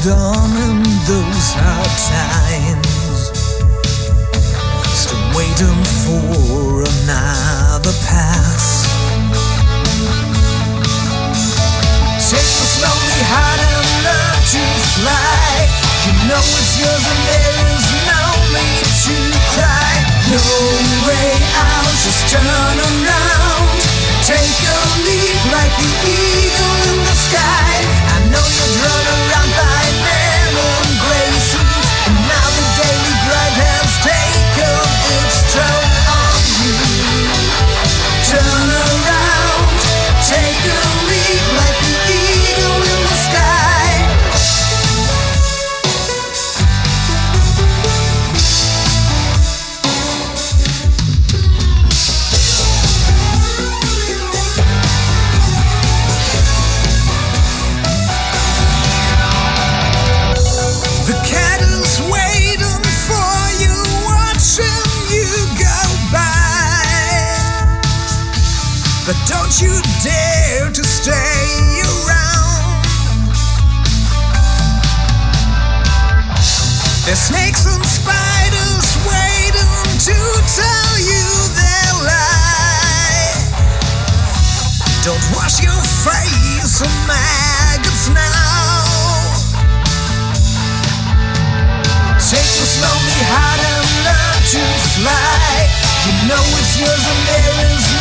hold on in those hard times, still waiting for another pass. Take this lonely heart and learn to fly. You know it's yours and there is no need to cry. No way out, just turn around. Take a leap like the eagle in the sky. I know you're drawn around by men and graces, and now the daily grind has taken its toll on you. Turn around, take a leap like the eagle in the sky. The cat is waiting for you, watching you go by. But don't you dare to stay around. There's snakes and spiders waiting to tell you their lie. Don't wash your face in maggots now. Take this lonely heart and learn to fly. You know it's yours and there is